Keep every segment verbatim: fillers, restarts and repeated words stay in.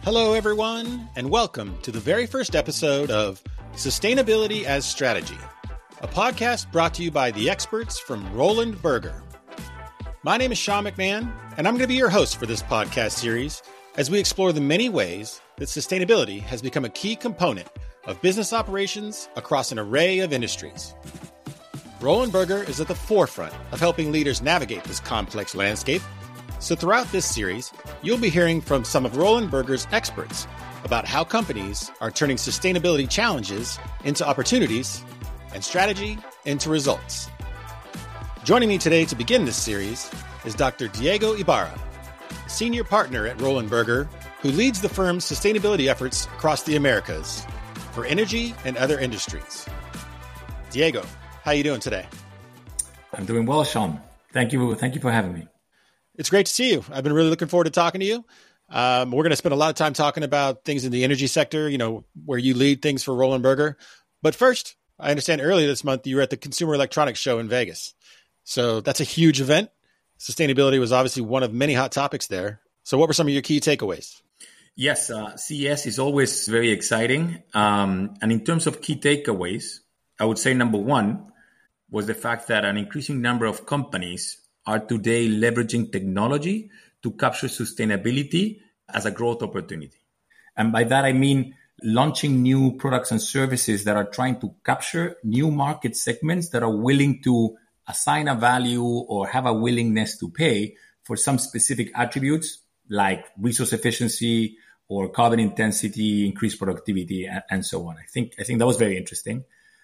Hello, everyone, and welcome to the very first episode of Sustainability as Strategy, a podcast brought to you by the experts from Roland Berger. My name is Sean McMahon, and I'm going to be your host for this podcast series as we explore the many ways that sustainability has become a key component of business operations across an array of industries. Roland Berger is at the forefront of helping leaders navigate this complex landscape. So throughout this series, you'll be hearing from some of Roland Berger's experts about how companies are turning sustainability challenges into opportunities and strategy into results. Joining me today to begin this series is Doctor Diego Ibarra, senior partner at Roland Berger, who leads the firm's sustainability efforts across the Americas for energy and other industries. Diego, how are you doing today? I'm doing well, Sean. Thank you. Thank you for having me. It's great to see you. I've been really looking forward to talking to you. Um, we're going to spend a lot of time talking about things in the energy sector, you know, where you lead things for Roland Berger. But first, I understand earlier this month you were at the Consumer Electronics Show in Vegas. So that's a huge event. Sustainability was obviously one of many hot topics there. So what were some of your key takeaways? Yes, uh, C E S is always very exciting. Um, and in terms of key takeaways, I would say number one was the fact that an increasing number of companies are today leveraging technology to capture sustainability as a growth opportunity. And by that, I mean launching new products and services that are trying to capture new market segments that are willing to assign a value or have a willingness to pay for some specific attributes like resource efficiency or carbon intensity, increased productivity, and, and so on. I think I think that was very interesting.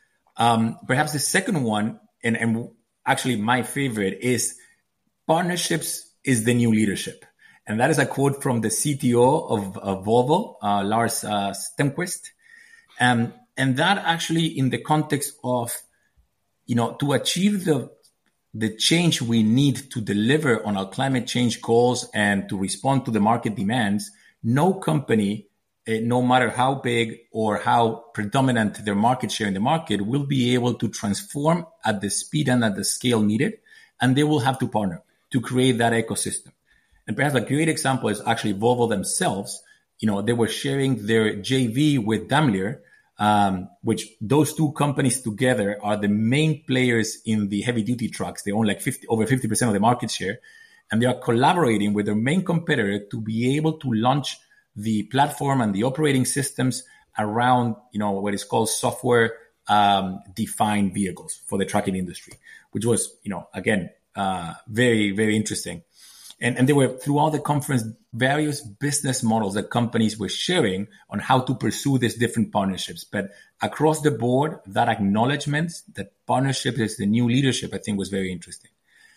Um, perhaps the second one, and, and actually my favorite, is partnerships is the new leadership. And that is a quote from the C T O of, of Volvo, uh, Lars uh, Stenquist. Um, and that actually in the context of, you know, to achieve the, the change we need to deliver on our climate change goals and to respond to the market demands, no company, uh, no matter how big or how predominant their market share in the market, will be able to transform at the speed and at the scale needed. And they will have to partner to create that ecosystem. And perhaps a great example is actually Volvo themselves. You know, they were sharing their J V with Daimler, um, which those two companies together are the main players in the heavy duty trucks. They own like fifty, over fifty percent of the market share. And they are collaborating with their main competitor to be able to launch the platform and the operating systems around, you know, what is called software um, defined vehicles for the trucking industry, which was, you know, again, Uh, very, very interesting. And, and there were throughout the conference various business models that companies were sharing on how to pursue these different partnerships. But across the board, that acknowledgement that partnership is the new leadership, I think was very interesting.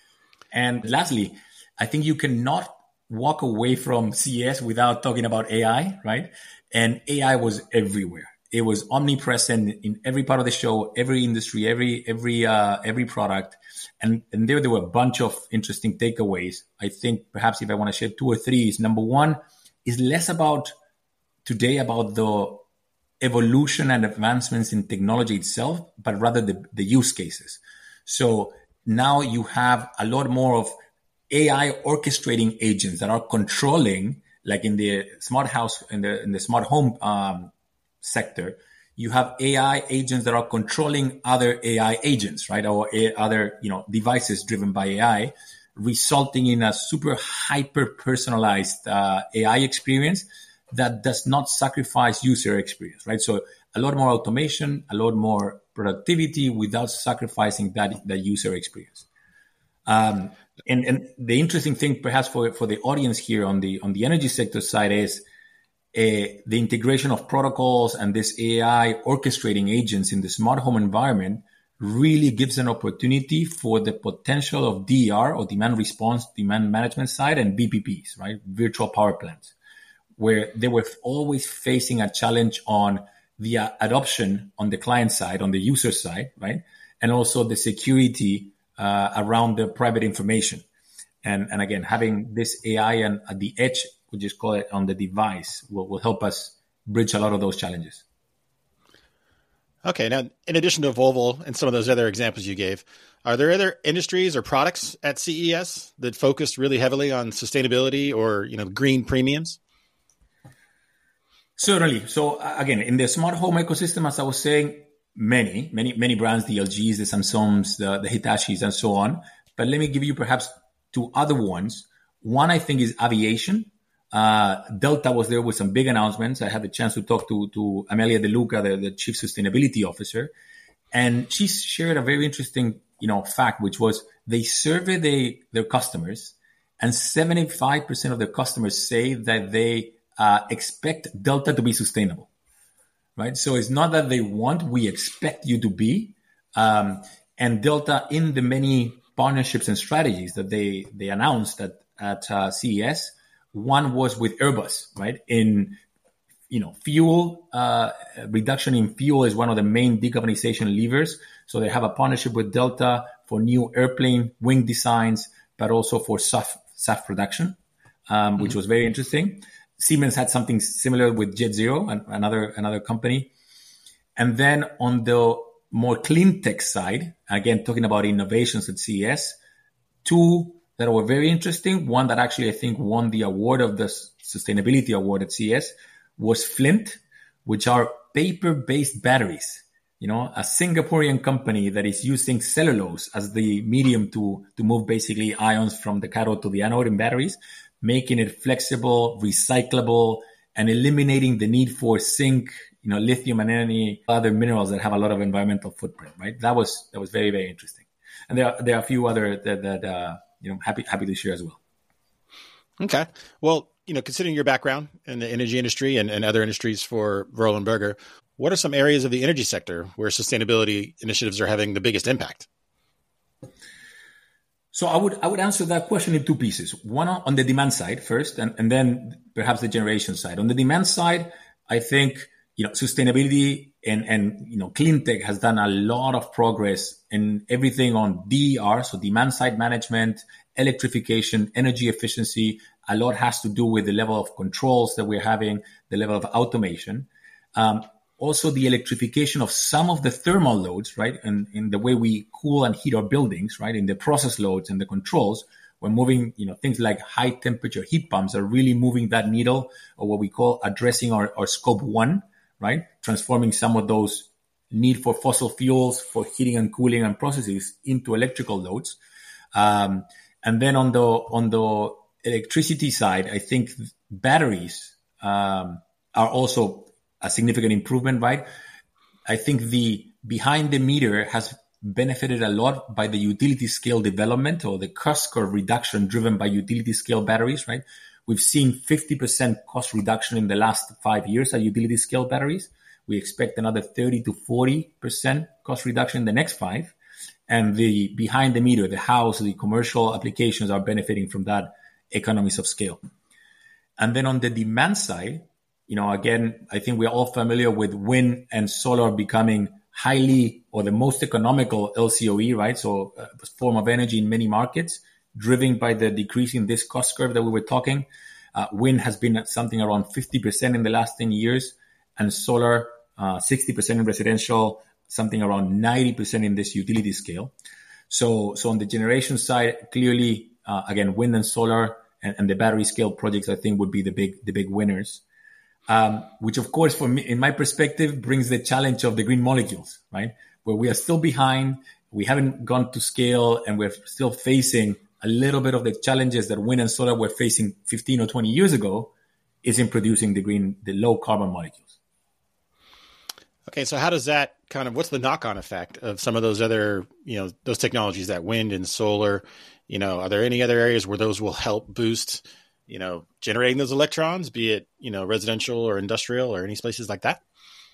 And lastly, I think you cannot walk away from C E S without talking about A I, right? And A I was everywhere. It was omnipresent in every part of the show, every industry, every every uh, every product. And, and there, there were a bunch of interesting takeaways. I think perhaps if I want to share two or three is number one is less about today about the evolution and advancements in technology itself, but rather the, the use cases. So now you have a lot more of A I orchestrating agents that are controlling, like in the smart house, in the, in the smart home um, sector, you have A I agents that are controlling other A I agents, right? Or a, other, you know, devices driven by A I, resulting in a super hyper personalized uh, A I experience that does not sacrifice user experience, right? So a lot more automation, a lot more productivity without sacrificing that, that user experience. Um, and, and the interesting thing perhaps for, for the audience here on the, on the energy sector side is Uh, the integration of protocols and this A I orchestrating agents in the smart home environment really gives an opportunity for the potential of D E R or demand response, demand management side, and V P Ps, right? Virtual power plants, where they were always facing a challenge on the uh, adoption on the client side, on the user side, right? And also the security uh, around the private information. And, and again, having this A I and at the edge, we just call it on the device, will, will help us bridge a lot of those challenges. Okay. Now, in addition to Volvo and some of those other examples you gave, are there other industries or products at C E S that focused really heavily on sustainability or, you know, green premiums? Certainly. So uh, again, in the smart home ecosystem, as I was saying, many, many, many brands, the L Gs, the Samsungs, the, the Hitachis, and so on. But let me give you perhaps two other ones. One, I think, is aviation. Uh, Delta was there with some big announcements. I had the chance to talk to, to Amelia De Luca, the, the chief sustainability officer. And she shared a very interesting, you know, fact, which was they survey they, their customers, and seventy-five percent of their customers say that they uh, expect Delta to be sustainable, right? So it's not that they want, we expect you to be. Um, and Delta, in the many partnerships and strategies that they, they announced at, at uh, C E S, one was with Airbus, right? In, you know, fuel, uh, reduction in fuel is one of the main decarbonization levers. So they have a partnership with Delta for new airplane wing designs, but also for S A F, S A F production, um, which mm-hmm. was very interesting. Siemens had something similar with Jet Zero, another, another company. And then on the more clean tech side, again, talking about innovations at C E S, two that were very interesting. One that actually I think won the award of the sustainability award at C E S was Flint, which are paper-based batteries. You know, a Singaporean company that is using cellulose as the medium to, to move basically ions from the cathode to the anode in batteries, making it flexible, recyclable, and eliminating the need for zinc, you know, lithium and any other minerals that have a lot of environmental footprint, right? That was, that was very, very interesting. And there are, there are a few other that, that uh, you know, happy, happy to share as well. Okay. Well, you know, considering your background in the energy industry and, and other industries for Roland Berger, what are some areas of the energy sector where sustainability initiatives are having the biggest impact? So I would I would answer that question in two pieces. One on the demand side first, and, and then perhaps the generation side. On the demand side, I think, you know, sustainability and, and, you know, clean tech has done a lot of progress in everything on D E R, so demand side management, electrification, energy efficiency. A lot has to do with the level of controls that we're having, the level of automation. Um, also the electrification of some of the thermal loads, right? And in the way we cool and heat our buildings, right? In the process loads and the controls, we're moving, you know, things like high temperature heat pumps are really moving that needle, or what we call addressing our, our scope one, right? Transforming some of those need for fossil fuels for heating and cooling and processes into electrical loads. Um, and then on the, on the electricity side, I think batteries, um, are also a significant improvement, right? I think the behind the meter has benefited a lot by the utility scale development or the cost curve reduction driven by utility scale batteries, right? We've seen fifty percent cost reduction in the last five years at utility scale batteries. We expect another thirty to forty percent cost reduction in the next five. And the behind the meter, the house, the commercial applications are benefiting from that economies of scale. And then on the demand side, you know, again, I think we're all familiar with wind and solar becoming highly or the most economical L C O E, right? So a form of energy in many markets, driven by the decrease in this cost curve that we were talking. Uh, wind has been at something around fifty percent in the last ten years, and solar, uh, sixty percent in residential, something around ninety percent in this utility scale. So, so on the generation side, clearly, uh, again, wind and solar and, and the battery scale projects, I think would be the big, the big winners. Um, which of course, for me, in my perspective, brings the challenge of the green molecules, right? Where we are still behind, we haven't gone to scale, and we're still facing a little bit of the challenges that wind and solar were facing fifteen or twenty years ago, is in producing the green, the low carbon molecules. Okay, so how does that kind of, what's the knock-on effect of some of those other, you know, those technologies, that wind and solar? You know, are there any other areas where those will help boost, you know, generating those electrons, be it, you know, residential or industrial or any places like that?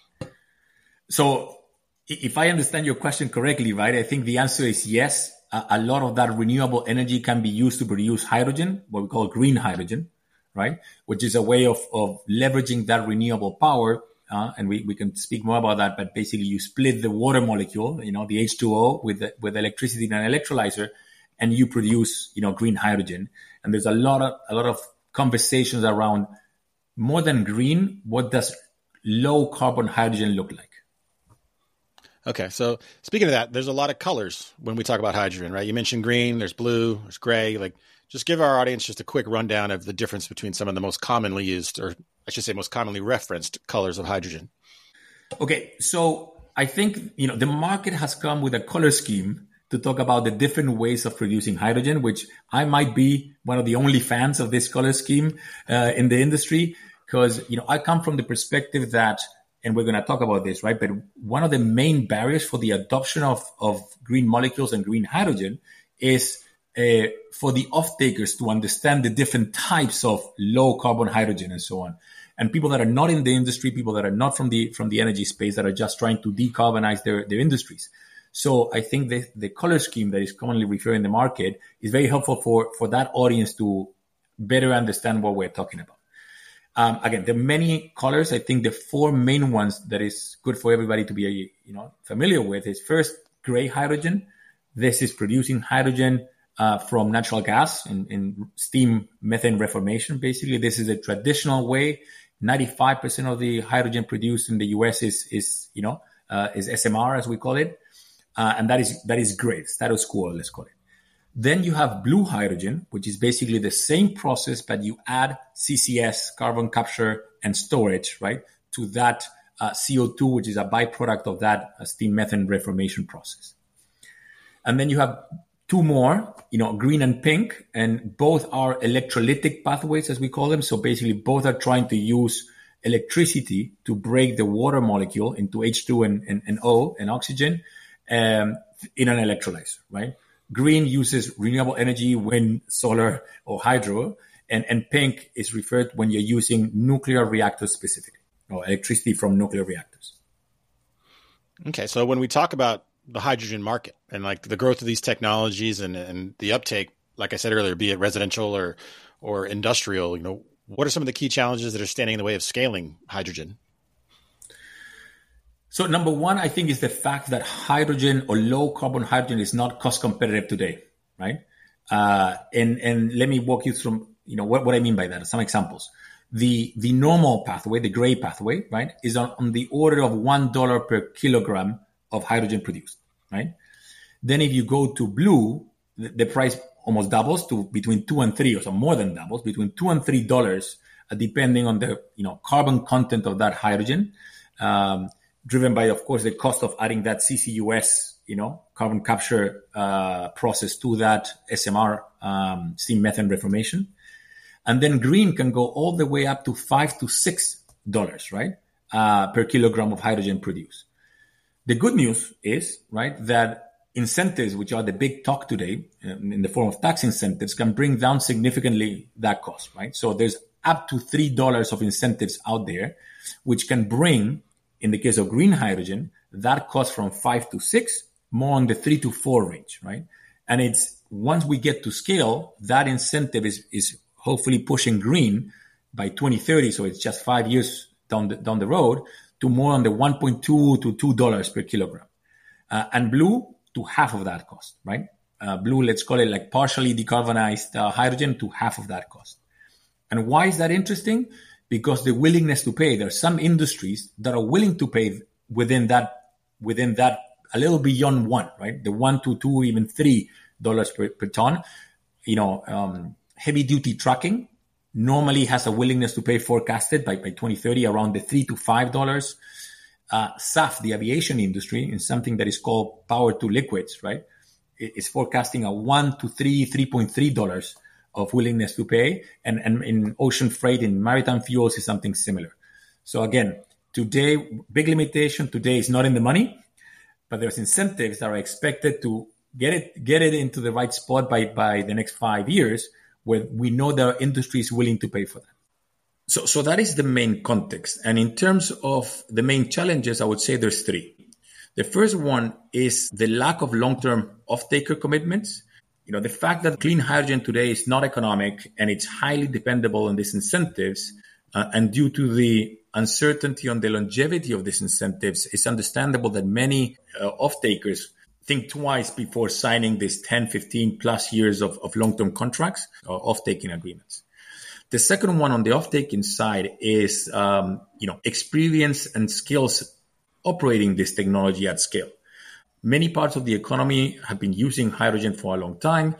So if I understand your question correctly, right, I think the answer is yes. A, a lot of that renewable energy can be used to produce hydrogen, what we call green hydrogen, right, which is a way of, of leveraging that renewable power. Uh, and we, we can speak more about that, but basically you split the water molecule, you know, the H two O with the, with electricity in an electrolyzer, and you produce, you know, green hydrogen. And there's a lot of, a lot of conversations around more than green. What does low carbon hydrogen look like? Okay. So speaking of that, there's a lot of colors when we talk about hydrogen, right? You mentioned green, there's blue, there's gray. Like, just give our audience just a quick rundown of the difference between some of the most commonly used, or I should say most commonly referenced colors of hydrogen? Okay, so I think, you know, the market has come with a color scheme to talk about the different ways of producing hydrogen, which I might be one of the only fans of this color scheme uh, in the industry, because, you know, I come from the perspective that, and we're going to talk about this, right? But one of the main barriers for the adoption of, of green molecules and green hydrogen is uh, for the off-takers to understand the different types of low carbon hydrogen and so on. And people that are not in the industry, people that are not from the from the energy space, that are just trying to decarbonize their, their industries. So I think the, the color scheme that is commonly referred in the market is very helpful for, for that audience to better understand what we're talking about. Um, again, there are many colors. I think the four main ones that is good for everybody to be, you know, familiar with is first, gray hydrogen. This is producing hydrogen uh, from natural gas in, in steam methane reformation. Basically, this is a traditional way. ninety-five percent of the hydrogen produced in the U S is, is you know, uh, is S M R, as we call it. Uh, and that is that is great, status quo, let's call it. Then you have blue hydrogen, which is basically the same process, but you add C C S, carbon capture and storage, right, to that uh, C O two, which is a byproduct of that uh, steam methane reformation process. And then you have two more, you know, green and pink, and both are electrolytic pathways, as we call them. So basically, both are trying to use electricity to break the water molecule into H two and, and, and O and oxygen um, in an electrolyzer, right? Green uses renewable energy, wind, solar, or hydro, and, and pink is referred when you're using nuclear reactors specifically, or electricity from nuclear reactors. Okay, so when we talk about the hydrogen market and like the growth of these technologies and, and the uptake, like I said earlier, be it residential or or industrial, you know, what are some of the key challenges that are standing in the way of scaling hydrogen? So number one, I think, is the fact that hydrogen or low carbon hydrogen is not cost competitive today, right? Uh, and and let me walk you through, you know, what, what I mean by that. Some examples. The the normal pathway, the gray pathway, right, is on, on the order of one dollar per kilogram of hydrogen produced, right? Then if you go to blue, the, the price almost doubles to between two and three, or so more than doubles, between two and three dollars, uh, depending on the, you know, carbon content of that hydrogen. Um, driven by, of course, the cost of adding that C C U S, you know, carbon capture uh, process to that S M R, um, steam methane reformation. And then green can go all the way up to five to six dollars, right, uh, per kilogram of hydrogen produced. The good news is, right, that incentives, which are the big talk today um, in the form of tax incentives, can bring down significantly that cost, right? So there's up to three dollars of incentives out there, which can bring, in the case of green hydrogen, that cost from five to six, more on the three to four range, right? And it's, once we get to scale, that incentive is, is hopefully pushing green by twenty thirty. So it's just five years down the, down the road to more on the one point two to two dollars per kilogram. Uh, and blue to half of that cost, right? Uh, blue, let's call it like partially decarbonized uh, hydrogen to half of that cost. And why is that interesting? Because the willingness to pay, there are some industries that are willing to pay within that, within that, a little beyond one, right? The one to two, even three dollars per, per ton. You know, um, heavy duty trucking normally has a willingness to pay forecasted by, by twenty thirty around the three to five dollars. Uh, S A F, the aviation industry, in something that is called power to liquids, right, is forecasting a one to three, three point three dollars of willingness to pay, and, and in ocean freight, in maritime fuels, is something similar. So again, today, big limitation today is not in the money, but there's incentives that are expected to get it get it into the right spot by, by the next five years, where we know the industry is willing to pay for that. So, so that is the main context. And in terms of the main challenges, I would say there's three. The first one is the lack of long-term off-taker commitments. You know, the fact that clean hydrogen today is not economic and it's highly dependable on these incentives, uh, and due to the uncertainty on the longevity of these incentives, it's understandable that many uh, off-takers think twice before signing these ten, fifteen plus years of, of long-term contracts or off-taking agreements. The second one on the off-taking side is, um, you know, experience and skills operating this technology at scale. Many parts of the economy have been using hydrogen for a long time.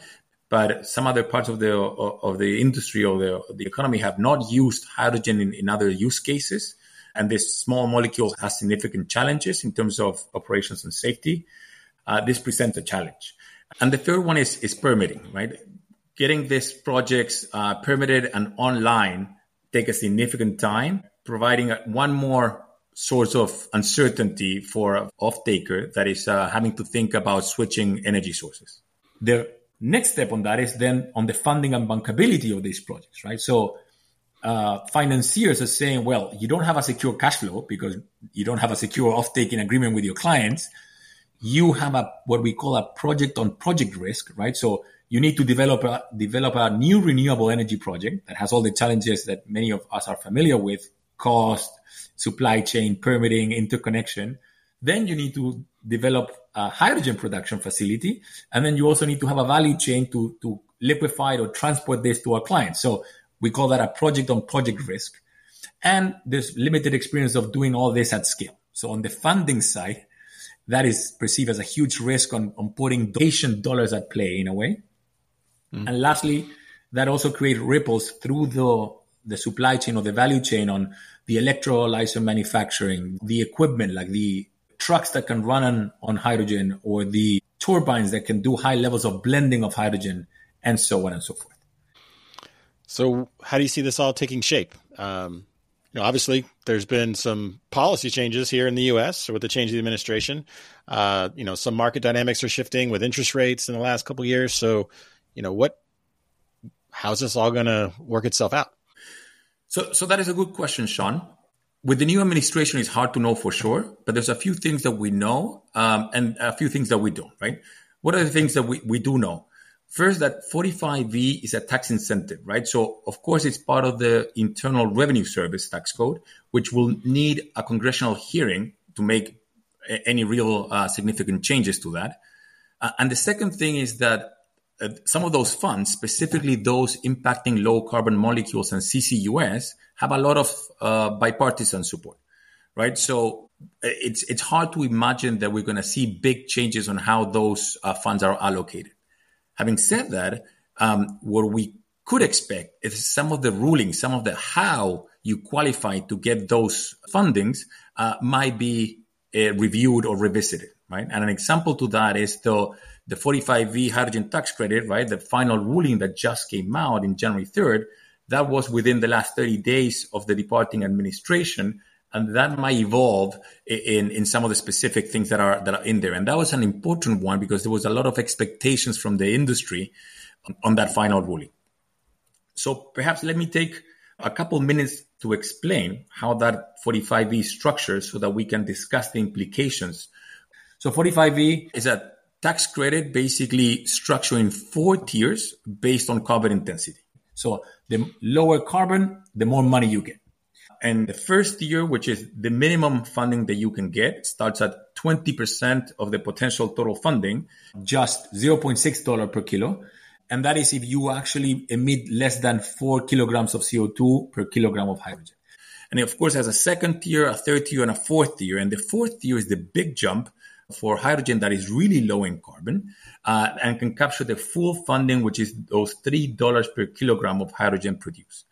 but some other parts of the of the industry or the, the economy have not used hydrogen in, in other use cases. And this small molecule has significant challenges in terms of operations and safety. Uh, this presents a challenge. And the third one is, is permitting, right? Getting these projects uh, permitted and online take a significant time, providing a, one more source of uncertainty for an off-taker that is uh, having to think about switching energy sources. The next step on that is then on the funding and bankability of these projects, right? So uh, financiers are saying, well, you don't have a secure cash flow because you don't have a secure off-taking agreement with your clients. You have a what we call a project-on-project risk, right? So you need to develop a, develop a new renewable energy project that has all the challenges that many of us are familiar with: cost, supply chain, permitting, interconnection. Then you need to develop a hydrogen production facility. And then you also need to have a value chain to, to liquefy or transport this to our clients. So we call that a project-on-project risk. And there's limited experience of doing all this at scale. So on the funding side, that is perceived as a huge risk on, on putting donation dollars at play in a way. Mm. And lastly, that also creates ripples through the, the supply chain or the value chain on the electrolyzer manufacturing, the equipment like the trucks that can run on, on hydrogen, or the turbines that can do high levels of blending of hydrogen, and so on and so forth. So how do you see this all taking shape? Um, you know, obviously, there's been some policy changes here in the U S with the change of the administration. Uh, you know, some market dynamics are shifting with interest rates in the last couple of years. So, you know, what, how's this all going to work itself out? So, so that is a good question, Sean. With the new administration, it's hard to know for sure, but there's a few things that we know um, and a few things that we don't, right? What are the things that we, we do know? First, that forty-five V is a tax incentive, right? So, of course, it's part of the Internal Revenue Service tax code, which will need a congressional hearing to make a- any real uh, significant changes to that. Uh, and the second thing is that uh, some of those funds, specifically those impacting low carbon molecules and C C U S, have a lot of uh, bipartisan support, right? So it's it's hard to imagine that we're going to see big changes on how those uh, funds are allocated. Having said that, um, what we could expect is some of the rulings, some of the how you qualify to get those fundings uh, might be uh, reviewed or revisited, right? And an example to that is the, the forty-five V hydrogen tax credit, right? The final ruling that just came out in January third, that was within the last thirty days of the departing administration. And that might evolve in, in some of the specific things that are that are in there. And that was an important one because there was a lot of expectations from the industry on that final ruling. So perhaps let me take a couple minutes to explain how that forty-five V is structured so that we can discuss the implications. So forty-five V is a tax credit basically structured in four tiers based on carbon intensity. So the lower carbon, the more money you get. And the first tier, which is the minimum funding that you can get, starts at twenty percent of the potential total funding, just zero point six dollars per kilo. And that is if you actually emit less than four kilograms of C O two per kilogram of hydrogen. And of course, there's a second tier, a third tier, and a fourth tier. And the fourth tier is the big jump for hydrogen that is really low in carbon uh, and can capture the full funding, which is those three dollars per kilogram of hydrogen produced.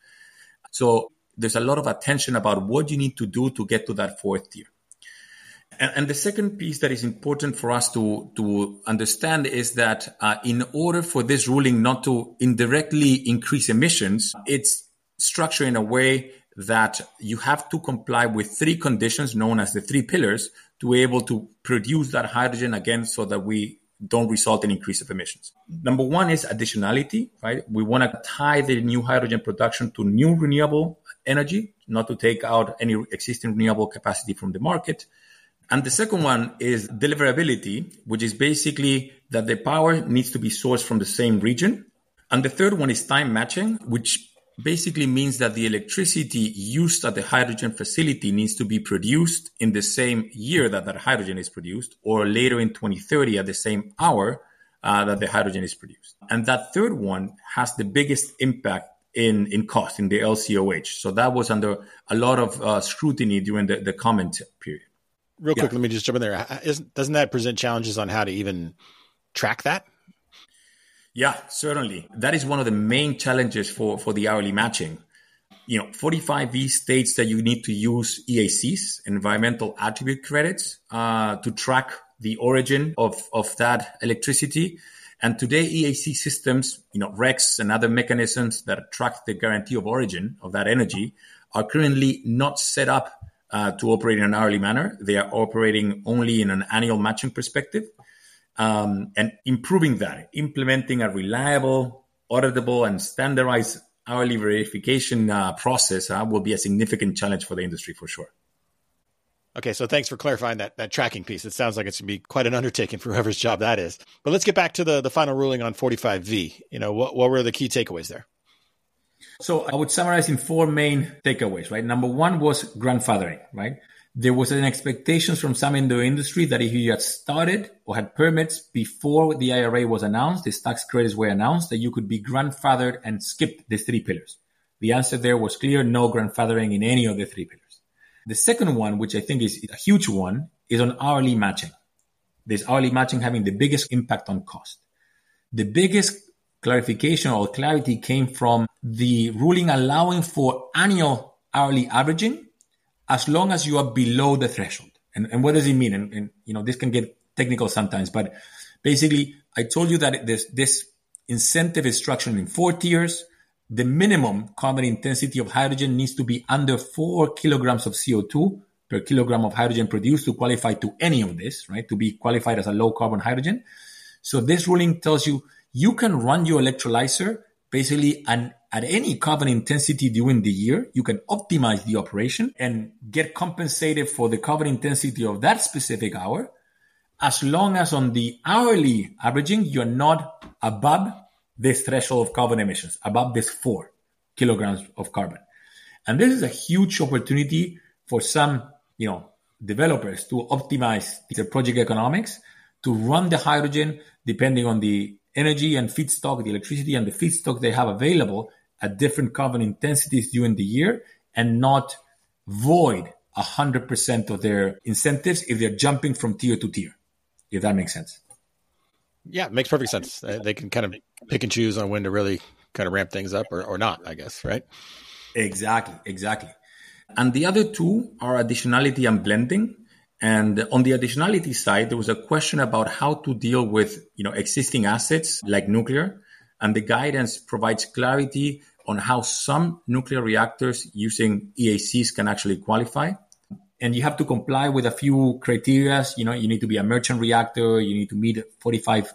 So there's a lot of attention about what you need to do to get to that fourth tier. And, and the second piece that is important for us to, to understand is that uh, in order for this ruling not to indirectly increase emissions, it's structured in a way that you have to comply with three conditions known as the three pillars to be able to produce that hydrogen again so that we don't result in increase of emissions. Number one is additionality, right? We want to tie the new hydrogen production to new renewable energy, not to take out any existing renewable capacity from the market. And the second one is deliverability, which is basically that the power needs to be sourced from the same region. And the third one is time matching, which basically means that the electricity used at the hydrogen facility needs to be produced in the same year that that hydrogen is produced, or later in twenty thirty at the same hour uh, that the hydrogen is produced. And that third one has the biggest impact in, in cost, in the L C O H. So that was under a lot of uh, scrutiny during the, the comment period. Real quick, yeah. Let me just jump in there. Isn't, doesn't that present challenges on how to even track that? Yeah, certainly. That is one of the main challenges for, for the hourly matching. You know, forty-five V states that you need to use E A Cs, environmental attribute credits, uh, to track the origin of, of that electricity. And today, E A C systems, you know, RECs and other mechanisms that track the guarantee of origin of that energy are currently not set up uh, to operate in an hourly manner. They are operating only in an annual matching perspective. Um, and improving that, implementing a reliable, auditable, and standardized hourly verification uh, process uh, will be a significant challenge for the industry for sure. Okay, so thanks for clarifying that that tracking piece. It sounds like it's going to be quite an undertaking for whoever's job that is. But let's get back to the, the final ruling on forty-five V. You know, what, what were the key takeaways there? So I would summarize in four main takeaways, right? Number one was grandfathering, right? There was an expectation from some in the industry that if you had started or had permits before the I R A was announced, these tax credits were announced, that you could be grandfathered and skip the three pillars. The answer there was clear: no grandfathering in any of the three pillars. The second one, which I think is a huge one, is on hourly matching. This hourly matching having the biggest impact on cost. The biggest clarification or clarity came from the ruling allowing for annual hourly averaging as long as you are below the threshold. And, and what does it mean? And, and, you know, this can get technical sometimes, but basically I told you that this, this incentive is structured in four tiers. The minimum carbon intensity of hydrogen needs to be under four kilograms of C O two per kilogram of hydrogen produced to qualify to any of this, right? To be qualified as a low carbon hydrogen. So this ruling tells you you can run your electrolyzer basically an, at any carbon intensity during the year. You can optimize the operation and get compensated for the carbon intensity of that specific hour, as long as on the hourly averaging, you're not above this threshold of carbon emissions, above this four kilograms of carbon. And this is a huge opportunity for some, you know, developers to optimize their project economics, to run the hydrogen depending on the energy and feedstock, the electricity and the feedstock they have available at different carbon intensities during the year, and not void one hundred percent of their incentives if they're jumping from tier to tier, if that makes sense. Yeah, it makes perfect sense. They can kind of pick and choose on when to really kind of ramp things up or, or not, I guess, right? Exactly, exactly. And the other two are additionality and blending. And on the additionality side, there was a question about how to deal with, you know, existing assets like nuclear. And the guidance provides clarity on how some nuclear reactors using E A Cs can actually qualify. And you have to comply with a few criteria. You know, you need to be a merchant reactor. You need to meet forty-five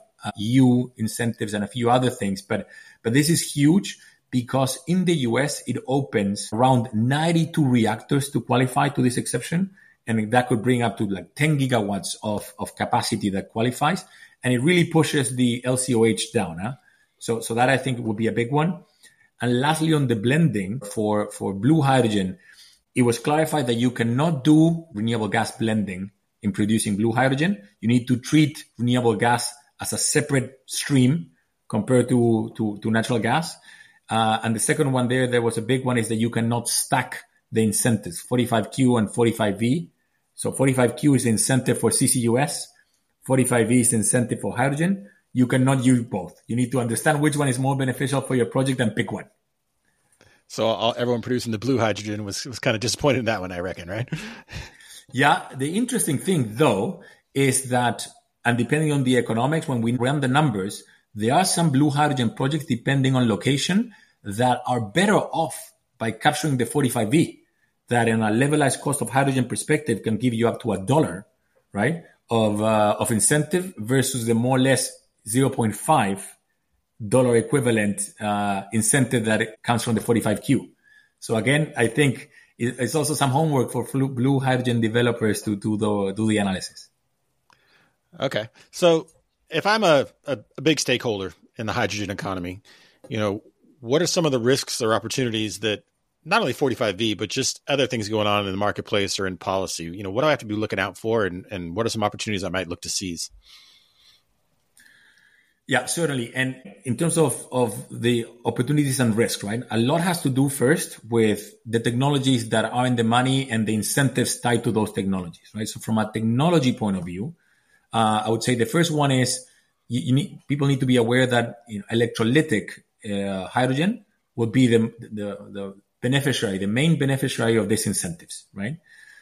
U incentives and a few other things. But, but this is huge because in the U S, it opens around ninety-two reactors to qualify to this exception. And that could bring up to like ten gigawatts of, of capacity that qualifies. And it really pushes the L C O H down. Huh? So, so that I think would be a big one. And lastly, on the blending for, for blue hydrogen, it was clarified that you cannot do renewable gas blending in producing blue hydrogen. You need to treat renewable gas as a separate stream compared to, to, to natural gas. Uh, and the second one there, there was a big one, is that you cannot stack the incentives, forty-five Q and forty-five V. So forty-five Q is the incentive for C C U S. forty-five V is the incentive for hydrogen. You cannot use both. You need to understand which one is more beneficial for your project and pick one. So all, everyone producing the blue hydrogen was, was kind of disappointed in that one, I reckon, right? Yeah. The interesting thing, though, is that, and depending on the economics, when we run the numbers, there are some blue hydrogen projects, depending on location, that are better off by capturing the forty-five V, that in a levelized cost of hydrogen perspective can give you up to a dollar, right, of uh, of incentive versus the more or less zero point five dollar equivalent uh, incentive that comes from the forty-five Q. So again, I think it's also some homework for blue hydrogen developers to do the, do the analysis. Okay. So if I'm a, a, a big stakeholder in the hydrogen economy, you know, what are some of the risks or opportunities that not only forty-five V, but just other things going on in the marketplace or in policy? You know, what do I have to be looking out for, and, and what are some opportunities I might look to seize? Yeah, certainly. And in terms of, of the opportunities and risks, right? A lot has to do first with the technologies that are in the money and the incentives tied to those technologies, right? So from a technology point of view, uh, I would say the first one is you, you need, people need to be aware that you know, electrolytic uh, hydrogen will be the, the the beneficiary, the main beneficiary of these incentives, right?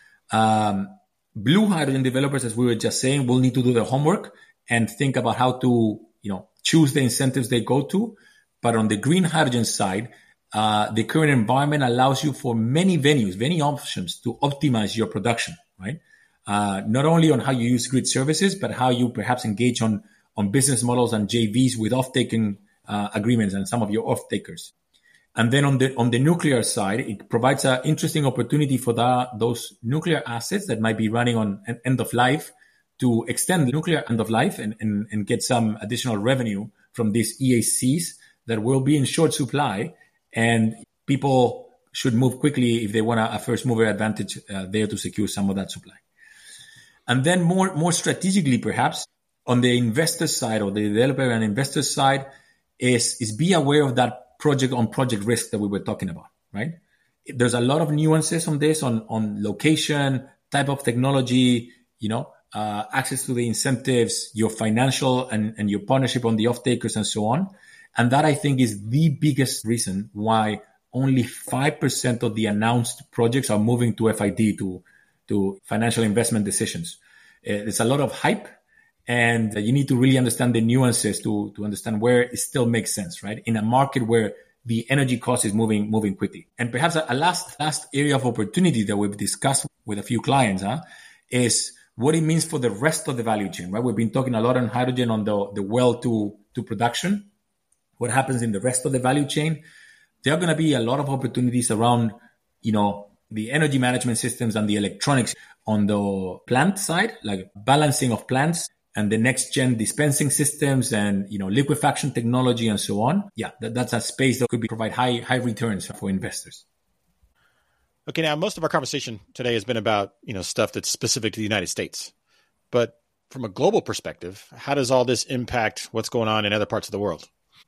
Um, blue hydrogen developers, as we were just saying, will need to do their homework and think about how to, you know, choose the incentives they go to. But on the green hydrogen side, uh, the current environment allows you for many venues, many options to optimize your production, right? Uh, not only on how you use grid services, but how you perhaps engage on, on business models and J Vs with off-taking uh, agreements and some of your off-takers. And then on the on the nuclear side, it provides an interesting opportunity for the, those nuclear assets that might be running on an end of life to extend the nuclear end of life and, and, and get some additional revenue from these E A Cs that will be in short supply. And people should move quickly if they want a, a first mover advantage uh, there to secure some of that supply. And then more, more strategically, perhaps, on the investor side or the developer and investor side is, is be aware of that project on project risk that we were talking about, right? There's a lot of nuances on this, on, on location, type of technology, you know, uh, access to the incentives, your financial and, and your partnership on the off-takers and so on. And that, I think, is the biggest reason why only five percent of the announced projects are moving to F I D, to, to financial investment decisions. Uh, there's a lot of hype. And you need to really understand the nuances to, to understand where it still makes sense, right? In a market where the energy cost is moving moving quickly. And perhaps a, a last last area of opportunity that we've discussed with a few clients huh, is what it means for the rest of the value chain, right? We've been talking a lot on hydrogen on the, the well to, to production. What happens in the rest of the value chain? There are going to be a lot of opportunities around, you know, the energy management systems and the electronics on the plant side, like balancing of plants, and the next gen dispensing systems and, you know, liquefaction technology and so on. Yeah, that, that's a space that could be, provide high, high returns for investors. Okay. Now, most of our conversation today has been about, you know, stuff that's specific to the United States, but from a global perspective, how does all this impact what's going on in other parts of the world?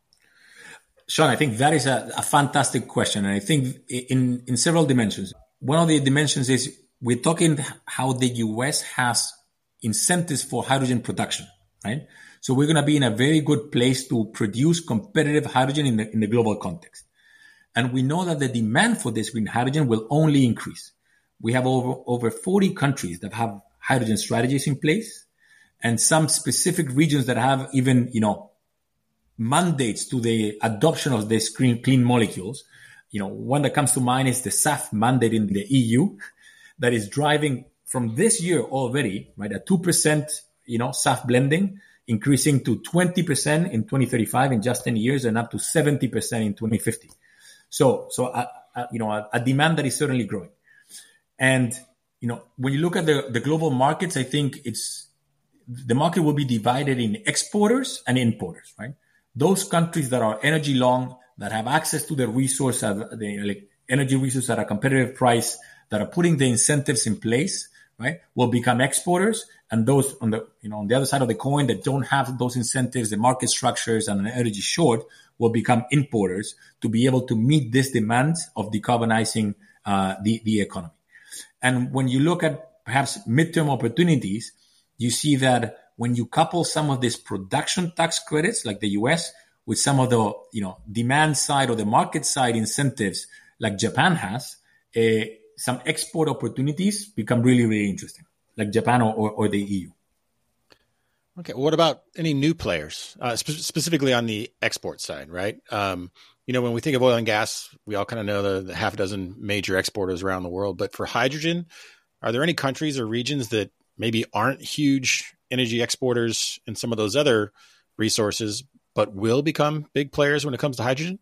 Sean, I think that is a, a fantastic question. And I think in, in several dimensions. One of the dimensions is we're talking how the U S has incentives for hydrogen production, right? So we're going to be in a very good place to produce competitive hydrogen in the, in the global context. And we know that the demand for this green hydrogen will only increase. We have over, over forty countries that have hydrogen strategies in place, and some specific regions that have even, you know, mandates to the adoption of these clean, clean molecules. You know, one that comes to mind is the S A F mandate in the E U that is driving from this year already, right, a two percent, you know, S A F blending, increasing to twenty percent in twenty thirty-five in just ten years and up to seventy percent in twenty fifty. So, so, uh, uh, you know, a, a demand that is certainly growing. And, you know, when you look at the, the global markets, I think it's, the market will be divided in exporters and importers, right? Those countries that are energy long, that have access to the resource, uh, the like, energy resource at a competitive price, that are putting the incentives in place, right, will become exporters, and those on the, you know, on the other side of the coin that don't have those incentives, the market structures and an energy short, will become importers to be able to meet this demand of decarbonizing uh, the, the economy. And when you look at perhaps midterm opportunities, you see that when you couple some of these production tax credits like the U S with some of the, you know, demand side or the market side incentives like Japan has, uh, some export opportunities become really, really interesting, like Japan or, or, or the E U. Okay. Well, what about any new players, uh, spe- specifically on the export side, right? Um, you know, when we think of oil and gas, we all kind of know the, the half a dozen major exporters around the world. But for hydrogen, are there any countries or regions that maybe aren't huge energy exporters in some of those other resources, but will become big players when it comes to hydrogen?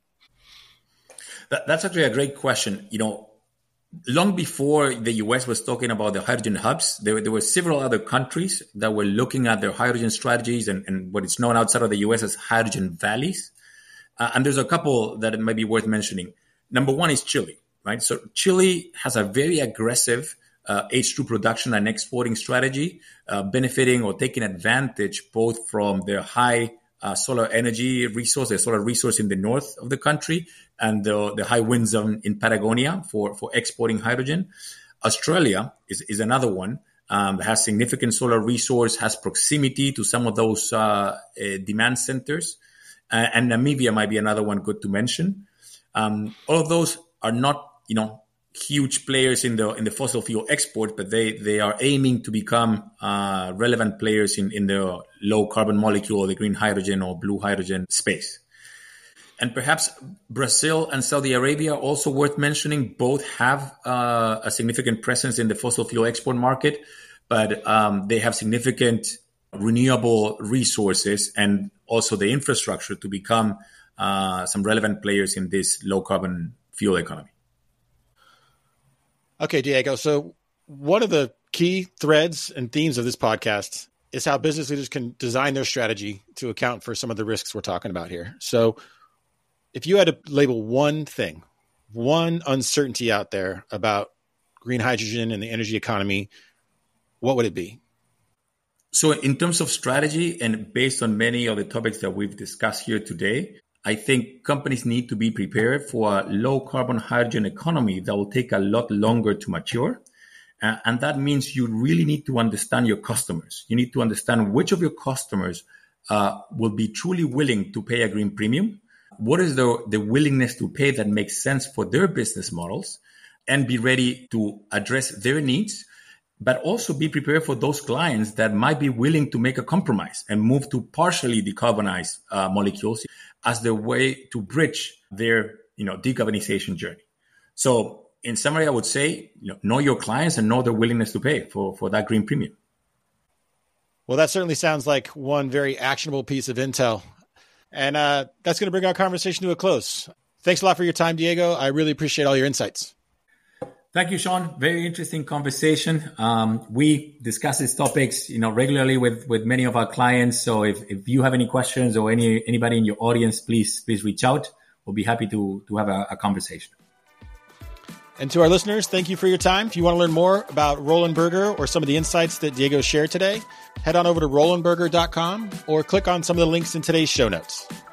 That, that's actually a great question. You know, long before the U S was talking about the hydrogen hubs, there, there were several other countries that were looking at their hydrogen strategies and, and what is known outside of the U S as hydrogen valleys. Uh, and there's a couple that it might be worth mentioning. Number one is Chile, right? So Chile has a very aggressive uh, H two production and exporting strategy, uh, benefiting or taking advantage both from their high uh, solar energy resource, the solar resource in the north of the country, and the, the high wind zone in Patagonia for, for exporting hydrogen. Australia is, is another one um, has significant solar resource, has proximity to some of those uh, uh, demand centers. Uh, and Namibia might be another one good to mention. Um, all of those are not, you know, huge players in the in the fossil fuel export, but they they are aiming to become uh, relevant players in, in the low carbon molecule, or the green hydrogen or blue hydrogen space. And perhaps Brazil and Saudi Arabia, also worth mentioning, both have uh, a significant presence in the fossil fuel export market, but um, they have significant renewable resources and also the infrastructure to become uh, some relevant players in this low carbon fuel economy. Okay, Diego. So one of the key threads and themes of this podcast is how business leaders can design their strategy to account for some of the risks we're talking about here. So if you had to label one thing, one uncertainty out there about green hydrogen and the energy economy, what would it be? So in terms of strategy, and based on many of the topics that we've discussed here today, I think companies need to be prepared for a low carbon hydrogen economy that will take a lot longer to mature. Uh, and that means you really need to understand your customers. You need to understand which of your customers uh, will be truly willing to pay a green premium. What is the, the willingness to pay that makes sense for their business models, and be ready to address their needs, but also be prepared for those clients that might be willing to make a compromise and move to partially decarbonize uh, molecules as their way to bridge their, you know, decarbonization journey. So in summary, I would say, you know, know your clients and know their willingness to pay for, for that green premium. Well, that certainly sounds like one very actionable piece of intel. And uh, that's going to bring our conversation to a close. Thanks a lot for your time, Diego. I really appreciate all your insights. Thank you, Sean. Very interesting conversation. Um, we discuss these topics, you know, regularly with, with many of our clients. So if, if you have any questions or any anybody in your audience, please please reach out. We'll be happy to to have a, a conversation. And to our listeners, thank you for your time. If you want to learn more about Roland Berger or some of the insights that Diego shared today, head on over to roland berger dot com or click on some of the links in today's show notes.